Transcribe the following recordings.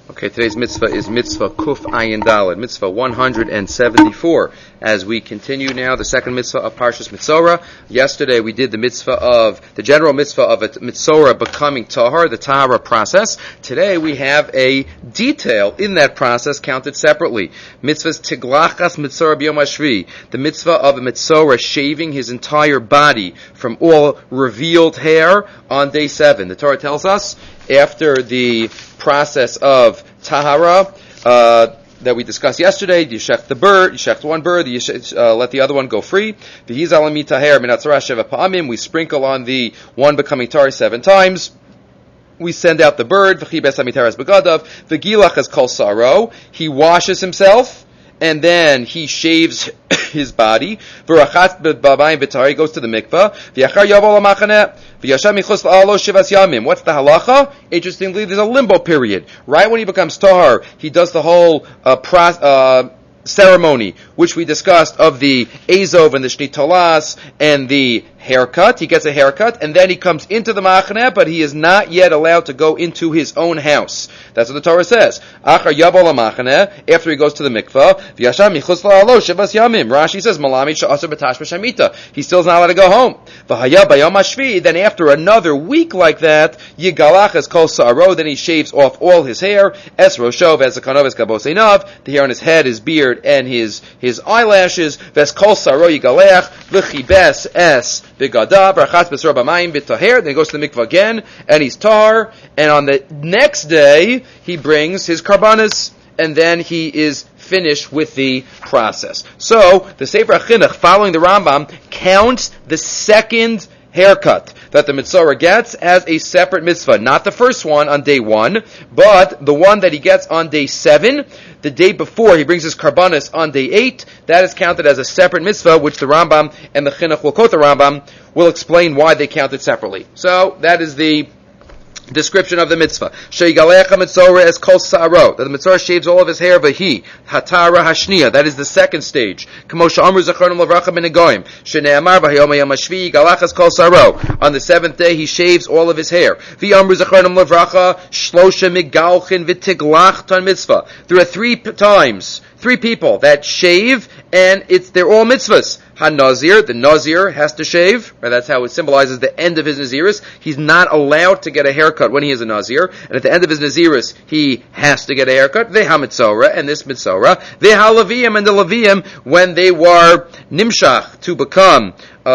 Okay, today's mitzvah is mitzvah Kuf Ayin Daled, mitzvah 174. As we continue now, the second mitzvah of Parshas Mitzorah. Yesterday we did the general mitzvah of a Mitzorah becoming Tahar, the Tahara process. Today we have a detail in that process counted separately. Mitzvah's Tiglachas Mitzorah B'Yom HaShvi, the mitzvah of a Mitzorah shaving his entire body from all revealed hair on day 7. The Torah tells us, after the process of tahara that we discussed yesterday, you shecht one bird, you let the other one go free. We sprinkle on the one becoming tahar 7 times. We send out the bird. The gilach is called saro. He washes himself, and then he shaves his body. He goes to the mikvah. What's the halacha? Interestingly, there's a limbo period. Right when he becomes tahar, he does the whole ceremony, which we discussed, of the azov and the shnitalas and the haircut. He gets a haircut, and then he comes into the machaneh, but he is not yet allowed to go into his own house. That's what the Torah says. After he goes to the mikvah, Rashi says, he still is not allowed to go home. Then after another week like that, Yigalach is called Sa'aro, then he shaves off all his hair, Es Roshov, Es Zakanov, Es Kaboseinav, the hair on his head, his beard, and his eyelashes, Ves Kol Sa'aro Yigalech, L'chibes Es B'gadav, Rachatz B'sor B'mayim B'taher, then he goes to the mikvah again, and he's tar, and on the next day, he brings his karbanis, and then he is finished with the process. So, the Sefer HaChinuch, following the Rambam, counts the second haircut that the Mitzorah gets as a separate mitzvah. Not the first one on day 1, but the one that he gets on day 7, the day before he brings his karbanis on day 8, that is counted as a separate mitzvah, which the Rambam and the Chinuch will quote the Rambam, will explain why they count it separately. So, that is the description of the mitzvah. Sheigalecha Mitzorah as kol sa'aro, that the Mitzorah shaves all of his hair, vahi, hatara hashniya, that is the second stage. Kamo she'amru zachronim levracha min hagoyim, shene'amar v'hayom hayom hashvi, yigalach as kol sa'aro. On the 7th day, he shaves all of his hair. V'amru zachronim levracha, shlosha migalchin v'tiglach tan mitzvah. There are 3 people that shave, and they're all mitzvahs. Ha-Nazir, the Nazir has to shave, right? That's how it symbolizes the end of his Naziris. He's not allowed to get a haircut when he is a Nazir, and at the end of his Naziris, he has to get a haircut. Veha-Mitzorah, and this Mitzorah. Veha-Leviyim, and the Leviyim, when they were Nimshach, to become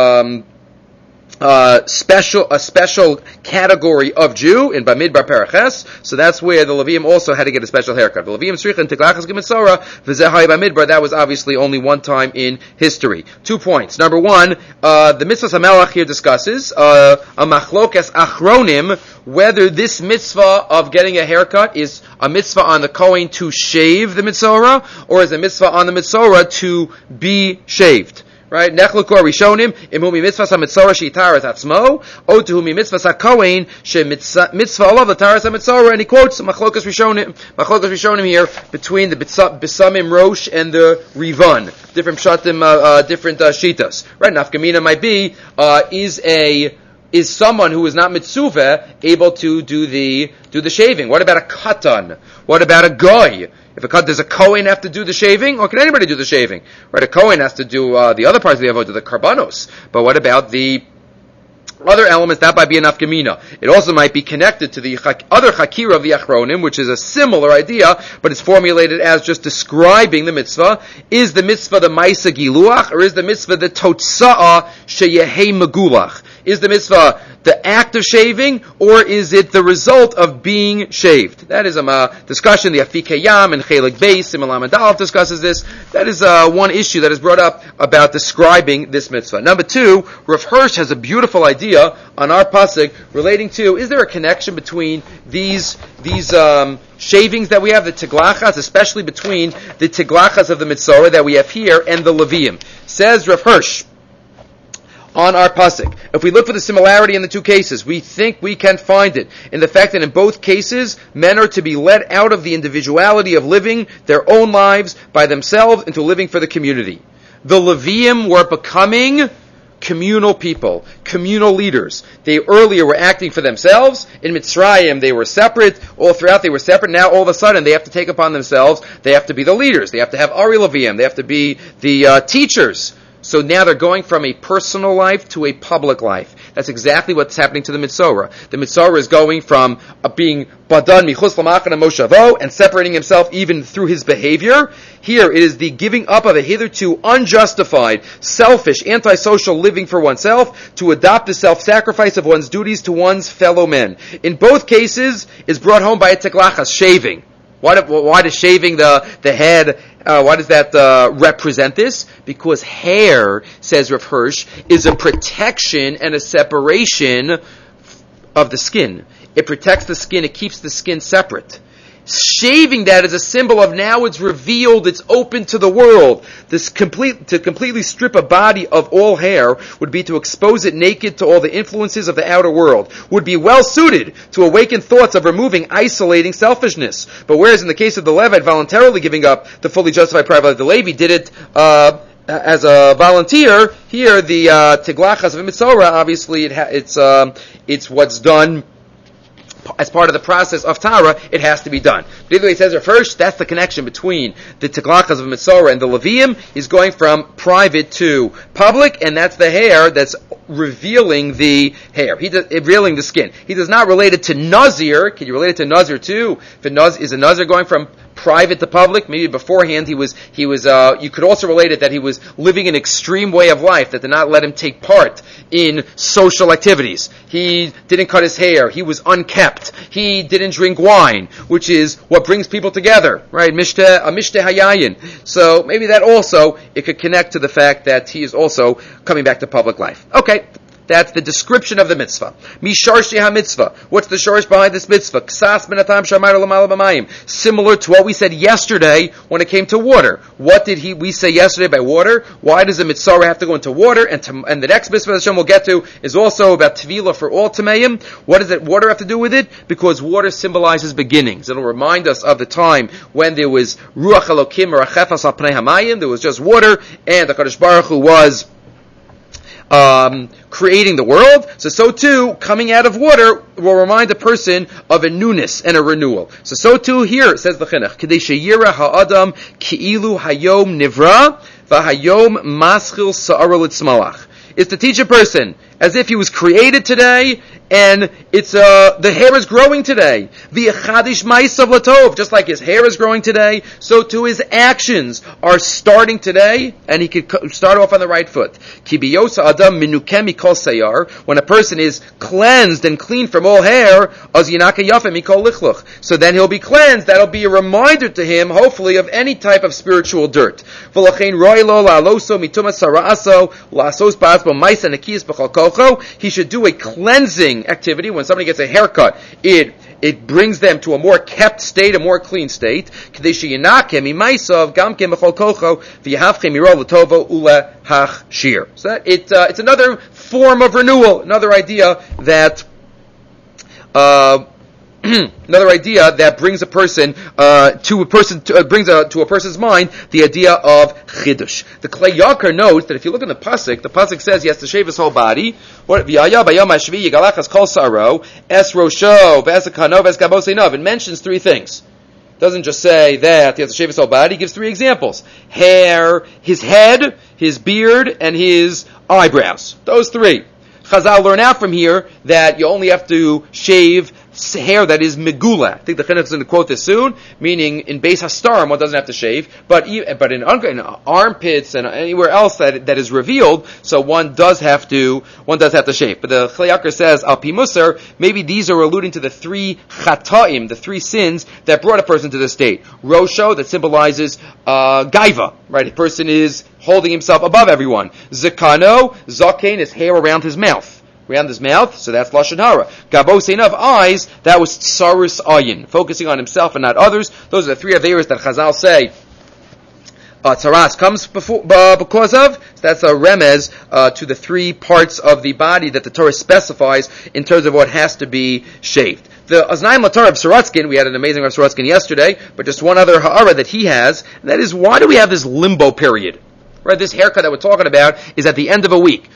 a special category of Jew in Bamidbar Paraches, so that's where the Levim also had to get a special haircut. The Levim Srichin Tiglachas Gemitzorah V'Zehai Bamidbar, that was obviously only one time in history. 2 points. Number 1, the Mitzvah Hamelach here discusses a Machlokes Achronim, whether this mitzvah of getting a haircut is a mitzvah on the Kohen to shave the Mitzorah, or is a mitzvah on the Mitzorah to be shaved. Right? Nechlukor Rishonim, imhumi mitzvah ha-mitzorah she'itaras atzmo, o tuhumi mitzvah ha-kohen she-mitzvah olav l'taras ha-mitzorah, and he quotes Machlokas Rishonim here, between the Bisamim Rosh and the Rivan. Different pshatim, different shitas. Right? Nafkamina might be, is someone who is not mitzuvah able to do the shaving? What about a katan? What about a goy? Does a Kohen have to do the shaving, or can anybody do the shaving? Right, a Kohen has to do the other parts of the avodah, the karbanos. But what about the other elements? That might be an afkamina. It also might be connected to the other chakira of the achronim, which is a similar idea, but it's formulated as just describing the mitzvah. Is the mitzvah the maisa giluach, or is the mitzvah the totsa'a sheyehei megulach? Is the mitzvah the act of shaving, or is it the result of being shaved? That is a discussion. The Afikei Yam and Chelik Beis, Simalam and Dalaf discusses this. That is one issue that is brought up about describing this mitzvah. Number 2, Rav Hirsch has a beautiful idea on our pasuk relating to, is there a connection between these shavings that we have, the tiglachas, especially between the tiglachas of the Mitzorah that we have here and the Leviyim? Says Rav Hirsch on our pasuk, if we look for the similarity in the 2 cases, we think we can find it in the fact that in both cases, men are to be let out of the individuality of living their own lives by themselves into living for the community. The Leviyim were becoming communal people, communal leaders. They earlier were acting for themselves. In Mitzrayim, they were separate. All throughout, they were separate. Now, all of a sudden, they have to take upon themselves. They have to be the leaders. They have to have Ari Leviim. They have to be the teachers. So now they're going from a personal life to a public life. That's exactly what's happening to the Mitzorah. The Mitzorah is going from being Badan Michus Lamachana Moshavo and separating himself even through his behavior. Here it is the giving up of a hitherto unjustified, selfish, antisocial living for oneself to adopt the self-sacrifice of one's duties to one's fellow men. In both cases, is brought home by a teklachas, shaving. Why does shaving the head, why does that represent this? Because hair, says Rav Hirsch, is a protection and a separation of the skin. It protects the skin, it keeps the skin separate. Shaving that is a symbol of now it's revealed, it's open to the world. To completely strip a body of all hair would be to expose it naked to all the influences of the outer world. Would be well suited to awaken thoughts of removing isolating selfishness. But whereas in the case of the Levite voluntarily giving up the fully justified private life, the Levi did it as a volunteer. Here the Tiglachas of Mitzorah, obviously it's what's done as part of the process of Tara, it has to be done. But either way, it says first, that's the connection between the Tiglachas of Mitzorah and the Leviim. He's going from private to public, and that's the hair that's revealing the hair. Revealing the skin. He does not relate it to Nazir. Can you relate it to Nazir too? Is a Nazir going from private to public? Maybe beforehand he was, you could also relate it that he was living an extreme way of life that did not let him take part in social activities. He didn't cut his hair. He was unkept. He didn't drink wine, which is what brings people together, right? Mishteh hayayin. So maybe that also, it could connect to the fact that he is also coming back to public life. Okay. That's the description of the mitzvah. Misharshi ha-mitzvah. What's the shorish behind this mitzvah? Ksas benatam shamayr l'mala b'mayim. Similar to what we said yesterday when it came to water. What did we say yesterday by water? Why does the mitzvah have to go into water? And the next mitzvah that Hashem will get to is also about tevilah for all tameim. What does that water have to do with it? Because water symbolizes beginnings. It'll remind us of the time when there was ruach elokim or achefas al pnei hamayim. There was just water, and the HaKadosh Baruch Hu was creating the world. So too, coming out of water will remind a person of a newness and a renewal. So too here, says the Chinuch, K'dei sheyira ha'adam ki'ilu hayom nivra v'hayom maschil sa'ara litzmalach. Is to teach a person as if he was created today, and it's the hair is growing today. V'yachadish ma'asav latov, just like his hair is growing today, so too his actions are starting today, and he could start off on the right foot. Ki biyosa adam minukem mikol sayar, when a person is cleansed and clean from all hair, az yinaka yafem mikol lichluch. So then he'll be cleansed. That'll be a reminder to him, hopefully, of any type of spiritual dirt. V'lachein roi lo la'aloso mitumas sara'aso la'asos ba'atzbo ma'isa nekiyas b'chol kocho. He should do a cleansing activity. When somebody gets a haircut, it brings them to a more kept state, a more clean state. So that it's another form of renewal, another idea that brings a person brings to a person's mind the idea of chidush. The Klei Yakar notes that if you look in the pasuk says he has to shave his whole body. What it mentions three things. It doesn't just say that he has to shave his whole body. It gives three examples: hair, his head, his beard, and his eyebrows. Those three. Chazal learn out from here that you only have to shave hair that is megula. I think the Chinuch is going to quote this soon, meaning in Beis Hastarim one doesn't have to shave, but in armpits and anywhere else that is revealed, so one does have to shave. But the Klei Yakar says al pi musar, maybe these are alluding to the three chataim, the three sins that brought a person to this state. Rosho, that symbolizes gaiva, right? A person is holding himself above everyone. Zakano, zaken is hair around his mouth. So that's Lashon Hara. Gabosein of eyes, that was Tsarus Ayin, focusing on himself and not others. Those are the three Averas that Chazal say Tzaras comes because of. So that's a remez to the three parts of the body that the Torah specifies in terms of what has to be shaved. The Aznaim Latar of Sorotzkin, we had an amazing Rav Sorotzkin yesterday, but just one other ha'ara that he has, and that is, why do we have this limbo period? Right, this haircut that we're talking about is at the end of a week.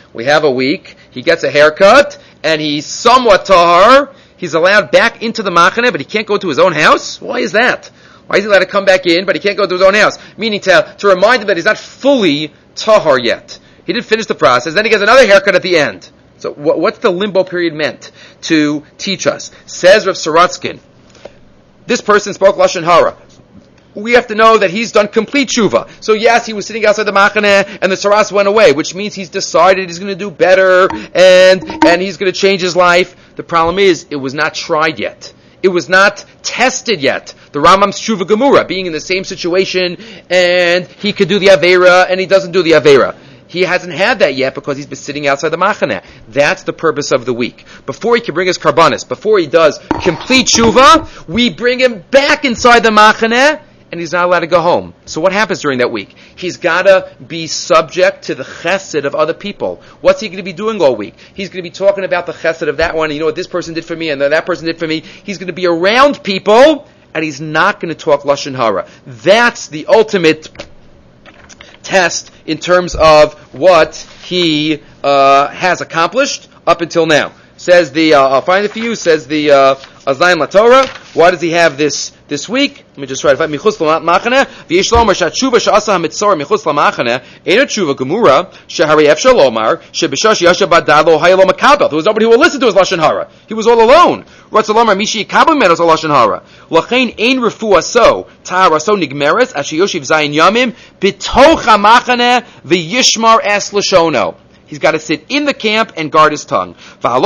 We have a week. He gets a haircut, and he's somewhat tahar. He's allowed back into the machane, but he can't go to his own house? Why is that? Why is he allowed to come back in, but he can't go to his own house? Meaning to remind him that he's not fully tahar yet. He didn't finish the process. Then he gets another haircut at the end. So what's the limbo period meant to teach us? Says Rav Saratskin, this person spoke Lashon Hara. We have to know that he's done complete tshuva. So yes, he was sitting outside the machane and the saras went away, which means he's decided he's going to do better and he's going to change his life. The problem is, it was not tried yet. It was not tested yet. The Rambam's tshuva gemura, being in the same situation, and he could do the avera and he doesn't do the avera. He hasn't had that yet because he's been sitting outside the machane. That's the purpose of the week. Before he can bring his karbanis, before he does complete tshuva, we bring him back inside the machane, and he's not allowed to go home. So what happens during that week? He's got to be subject to the chesed of other people. What's he going to be doing all week? He's going to be talking about the chesed of that one, and you know what this person did for me, and that person did for me. He's going to be around people, and he's not going to talk Lashon Hara. That's the ultimate test in terms of what he has accomplished up until now. Says the, I'll find it for you, says the Azayin LaTorah. Why does he have this week? Let me just try to find Michutz L'Machane. V'yesh lomar she'atshuva she'asa hamitzor Michutz L'Machane ein tshuva gemura she'harei efshar lomar she'b'shah she'yashav b'dad lo hayah lo makabel. There was nobody who would listen to his Lashon Hara. He was all alone. Ratz lomar mishi yikabel menos Lashon Hara. L'chein ein refuaso taharaso nigmeres asher yoshiv zayin yamim b'toch ha'machane v'yishmar es l'shono. He's got to sit in the camp and guard his tongue. And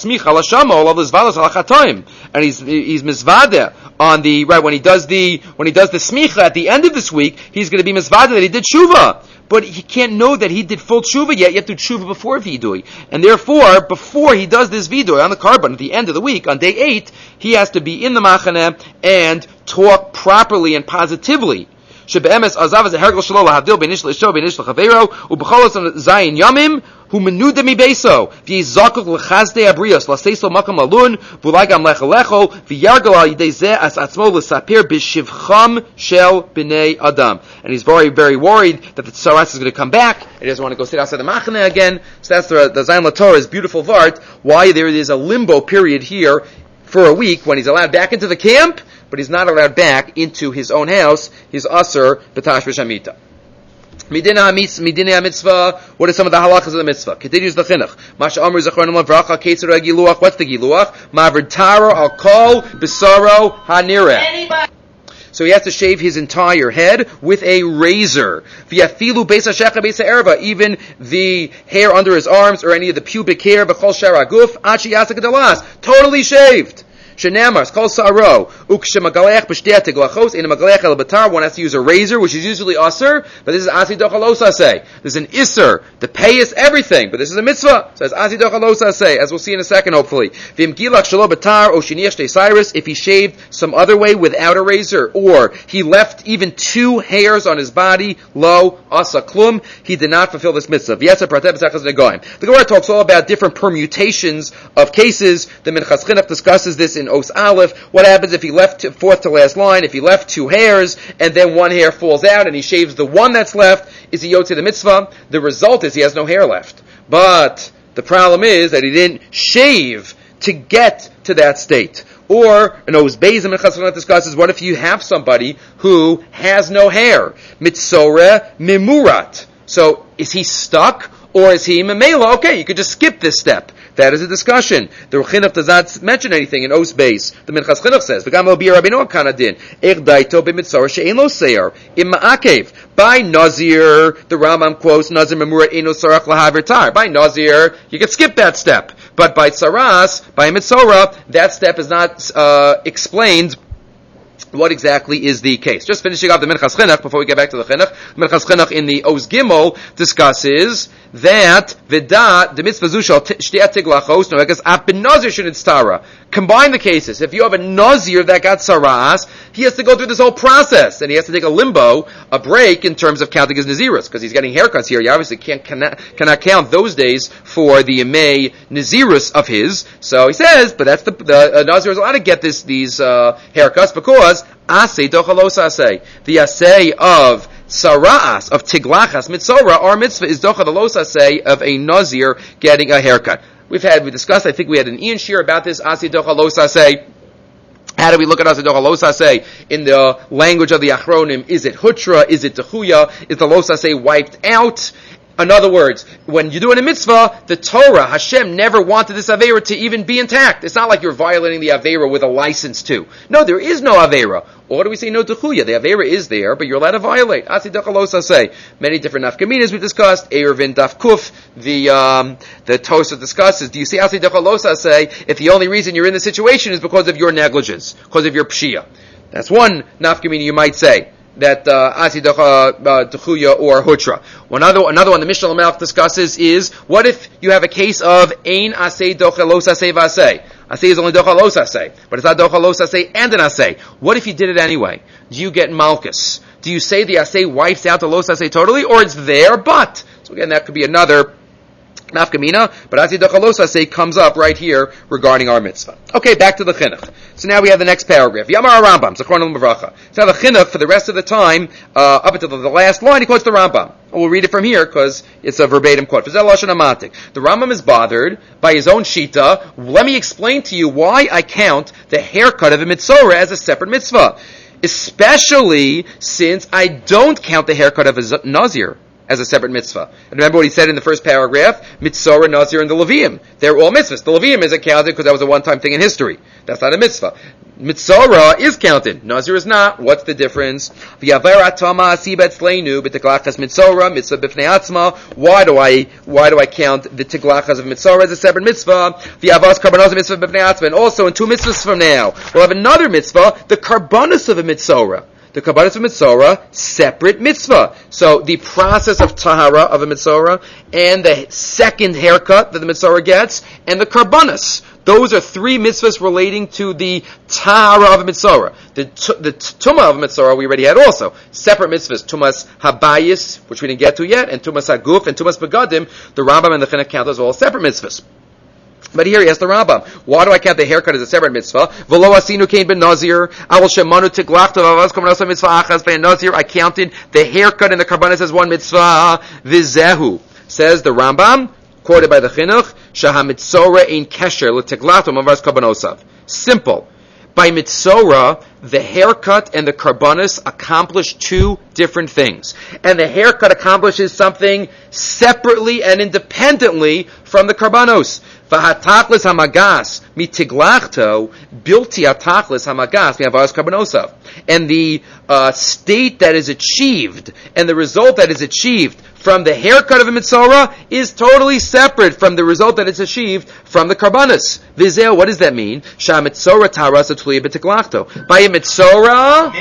he's mizvada on the right when he does the smicha at the end of this week. He's going to be mizvada that he did tshuva, but he can't know that he did full tshuva yet. You have to do tshuva before vidui, and therefore before he does this vidui on the carbon at the end of the week on day 8, he has to be in the machane and talk properly and positively. שבאמס עזב את ההרגל שלו להבדיל בין איש לאשתו ובין איש לחברו ובכל זין ימים הוא מנודה מביסו ויהי זקוק לחסדי הבריאס לעשות לו מקום ללון ואולי גם לכו וירגל על ידי זה את עצמו לספר בשבחם של בני אדם. And he's very, very worried that the Tsaras is going to come back and he doesn't want to go sit outside the Machane again. So that's the Zayin LaTorah's beautiful vart, why there is a limbo period here for a week when he's allowed back into the camp, but he's not allowed back into his own house. He's aser b'tash b'shamita. Midina mitzvah. What are some of the halachas of the mitzvah? Continues the chinuch. Masha amru zachronim levracha ketzera giluach. What's the giluach? Ma'avid taro al kol b'saro hanireh. So he has to shave his entire head with a razor. V'yafilu beisa shecha beisa erva. Even the hair under his arms or any of the pubic hair. B'chol shara guf. Achi yasa gedalas. Totally shaved. Shenamar, called Saro, Ukshemagalech, B'shtei Teglachos, in a Magalech el Batar, one has to use a razor, which is usually Aser, but this is Asi Dochalosa say. There's an Isser, the pay is everything, but this is a mitzvah, so it's Asi Dochalosa say, as we'll see in a second, hopefully. Vim Gilach Shalo Batar, O Shiniach Shtei Cyrus, if he shaved some other way without a razor, or he left even 2 hairs on his body, Lo, Asa Klum, he did not fulfill this mitzvah. V'yetzer Prateh B'Sachas Negoim. The Gemara talks all about different permutations of cases. The Minchas Chinuch discusses this in Os Aleph. What happens if he left fourth to last line, if he left 2 hairs, and then 1 hair falls out, and he shaves the one that's left, is he Yotzei the mitzvah? The result is he has no hair left. But the problem is that he didn't shave to get to that state. Or, an Oz Beis and Chassanat discusses, what if you have somebody who has no hair? Mitzoreh Mimurat. So, is he stuck, or is he Memela? Okay, you could just skip this step. That is a discussion. The Chinuch does not mention anything in Os Beis. The Minchas Chinuch says, "V'gam lo b'yer Rabbeinu kanadin ech daito b'mitzvah she'ein lo seir im ma'akev." By Nazir, the Rambam quotes Nazir memura eino sarach lahaver tar. By Nazir, you can skip that step, but by Saras, by Mitzorah, that step is not explained. What exactly is the case? Just finishing off the Minchas Chinuch before we get back to the Chinuch. Minchas Chinuch in the Oz Gimel discusses that Vida the mitzvah zushal shtei tiglachos noegas ap ben nazir shouldn't stara. Combine the cases. If you have a nazir that got saras, he has to go through this whole process, and he has to take a limbo, a break in terms of counting his naziris, because he's getting haircuts here. You obviously cannot count those days for the yemei naziris of his. So he says, but that's the nazir is allowed to get these haircuts because asay dochalos asay, the asay of Sara'as of Tiglachas Mitzora, our mitzvah is Docha the Losaseh of a Nazir getting a haircut. We discussed, I think we had an Ian Shir about this, Asi Docha Losaseh. How do we look at Asi Docha Losaseh in the language of the Achronim? Is it Hutra? Is it Techuya? Is the Losaseh wiped out? In other words, when you're doing a mitzvah, the Torah, Hashem never wanted this Aveira to even be intact. It's not like you're violating the Aveira with a license to. No, there is no Aveira. Or do we say no Techuya? The Aveira is there, but you're allowed to violate. Asi Dachalosa say. Many different nafkaminas we discussed. Erevin Daf Kuf, the Tosa discusses. Do you see Asi Dachalosa say, if the only reason you're in the situation is because of your negligence, because of your pshia? That's one nafkamina you might say. That Asi Techuya or Hutra. Another one the Mishnah Lamelch discusses is, what if you have a case of Ein Aseh Docha Los Aseh Vaseh? Aseh is only Docha Los Aseh, but it's not Docha Los Aseh and an Aseh. What if you did it anyway? Do you get Malchus? Do you say the Aseh wipes out the Los Aseh totally, or it's there, but? So again, that could be another nafkamina, but Asi Dachalosa say comes up right here regarding our mitzvah. Okay, back to the chinuch. So now we have the next paragraph. Yamar Rambam, Zechron L'Mavracha. So now the chinuch for the rest of the time, up until the last line, he quotes the Rambam. We'll read it from here because it's a verbatim quote. The Rambam is bothered by his own shita. Let me explain to you why I count the haircut of a mitzvah as a separate mitzvah, especially since I don't count the haircut of a nazir as a separate mitzvah. And remember what he said in the first paragraph, Mitzorah, Nazir, and the Levium. They're all mitzvahs. The Levium isn't counted because that was a one-time thing in history. That's not a mitzvah. Mitzorah is counted. Nazir is not. What's the difference? Why do I count the Tiglachas of Mitzorah as a separate mitzvah? And also in two mitzvahs from now, we'll have another mitzvah, the Karbanos of a Mitzorah. The Karbanos of Mitzorah, separate mitzvah. So the process of Tahara of a Mitzorah, and the second haircut that the Mitzorah gets, and the Karbanos. Those are three mitzvahs relating to the Tahara of a Mitzorah. The Tumah of a Mitzorah we already had also. Separate mitzvahs. Tumas Habayis, which we didn't get to yet, and Tumas Haguf, and Tumas Begadim. The Rambam and the Chinuch count as all separate mitzvahs. But here he asks the Rambam, why do I count the haircut as a separate mitzvah? V'lo asinu kein ben nazir, awol shemanu tiglachta v'avaz kabanos mitzvah achas ben nazir. I counted the haircut and the karbanos as one mitzvah. V'zehu, says the Rambam, quoted by the Chinuch, shaha mitzorah ein kesher l'tiglachta v'avaz kabanosav. Simple. By mitzorah, the haircut and the karbanos accomplish two different things. And the haircut accomplishes something separately and independently from the karbanos. V'hatachlis hamagas mitiglachto bilti hatachlis hamagas mi'avas karbonosav. And the state that is achieved and the result that is achieved from the haircut of a mitzorah is totally separate from the result that is achieved from the karbanos. V'zeh, what does that mean? Shah mitzorah taras atluya b'tiglachto. By a mitzorah,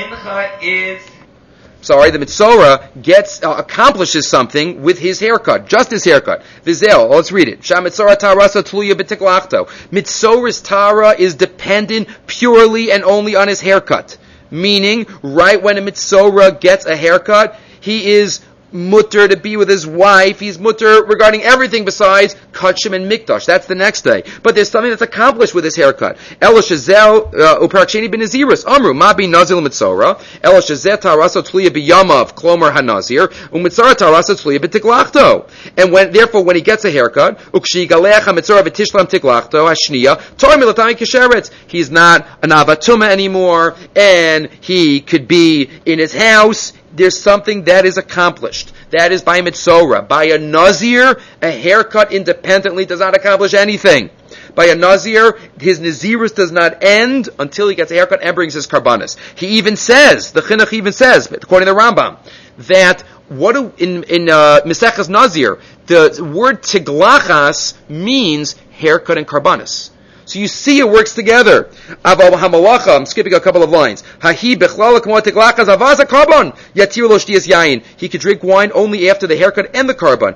the mitzorah accomplishes something with his haircut, just his haircut. Vizel, let's read it. Shah mitzorah tarasa tluya b'tiklachto. Mitzorah's tara is dependent purely and only on his haircut. Meaning, right when a mitzorah gets a haircut, he is mutter to be with his wife. He's mutter regarding everything besides kachim and mikdash. That's the next day. But there's something that's accomplished with his haircut. Elo shazel uparaksheni b'nazirus amru ma bi nazil mitzorah. Elo shazeh tarasa tluya b'yamav klomer hanazir umitzorah tarasa tluya b'tiklachto. And therefore when he gets a haircut, ukshi galecha mitzorah v'tishlam tiklachto hashniya tor milatami kisheret. He's not an avatuma anymore, and he could be in his house. There's something that is accomplished. That is by mitzorah. By a nazir, a haircut independently does not accomplish anything. By a nazir, his nazirus does not end until he gets a haircut and brings his karbanos. He even says, the Chinuch even says, according to the Rambam, that in Mesechus Nazir, the word tiglachas means haircut and karbanos. So you see it works together. I'm skipping a couple of lines. He could drink wine only after the haircut and the carbon.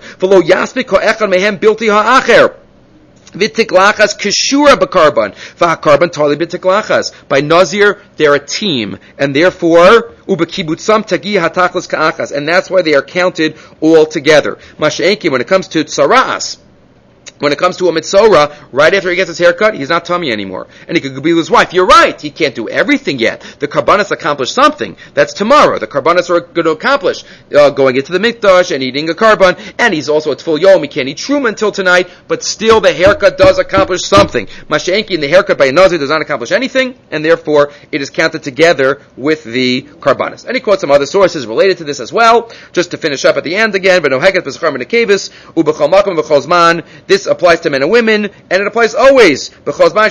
By Nazir, they're a team, and therefore, and that's why they are counted all together. When it comes to Tzara'as, when it comes to a mitzora, right after he gets his haircut, he's not tummy anymore. And he could be with his wife. You're right, he can't do everything yet. The karbanos accomplished something. That's tomorrow. The karbanos are going to accomplish going into the mikdash and eating a karban, and he's also at full yom. He can't eat truma until tonight, but still the haircut does accomplish something. Masha'enki, in the haircut by a nazir does not accomplish anything, and therefore it is counted together with the karbanos. And he quotes some other sources related to this as well, just to finish up at the end again. This applies to men and women, and it applies always. Whenever there are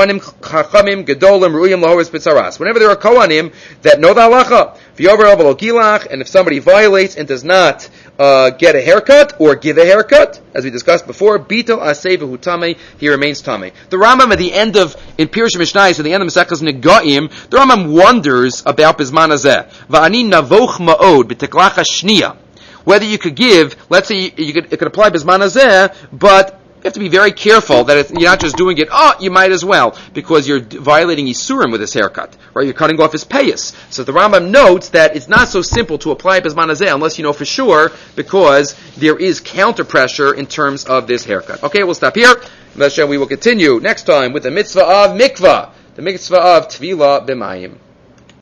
Kohanim that know the halacha, and if somebody violates and does not get a haircut or give a haircut, as we discussed before, Bitel Aseh v'hu Tameh, he remains Tameh. The Rambam at the end of, in Pirush Mishnayos, at the end of Maseches Negaim, the Rambam wonders about Bizman Hazeh. Va'ani navoch ma'od b'teklach hashniya. Whether you could give, let's say it could apply Bizman Hazeh, but you have to be very careful that you're not just doing it, you might as well, because you're violating Isurim with this haircut, right? You're cutting off his payas. So the Rambam notes that it's not so simple to apply Bizman Hazeh unless you know for sure, because there is counter pressure in terms of this haircut. Okay, we'll stop here. We will continue next time with the mitzvah of mikvah, the mitzvah of Tvila b'mayim.